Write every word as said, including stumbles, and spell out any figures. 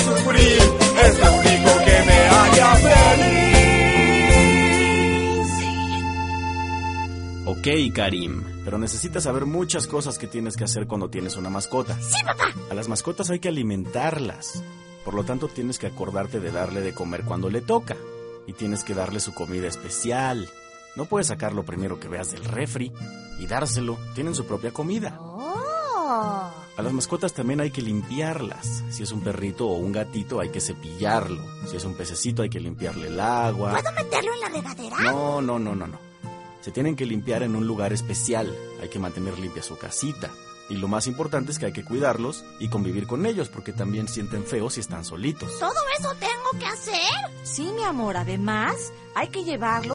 sufrir, es lo único que me haría feliz. Ok, Karim, pero necesitas saber muchas cosas que tienes que hacer cuando tienes una mascota. ¡Sí, papá! A las mascotas hay que alimentarlas. Por lo tanto, tienes que acordarte de darle de comer cuando le toca. Y tienes que darle su comida especial. No puedes sacar lo primero que veas del refri y dárselo. Tienen su propia comida. ¡Oh! A las mascotas también hay que limpiarlas. Si es un perrito o un gatito, hay que cepillarlo. Si es un pececito, hay que limpiarle el agua. ¿Puedo meterlo en la regadera? No, no, no, no, no. Se tienen que limpiar en un lugar especial. Hay que mantener limpia su casita. Y lo más importante es que hay que cuidarlos y convivir con ellos, porque también sienten feo si están solitos. ¿Todo eso tengo que hacer? Sí, mi amor, además hay que llevarlo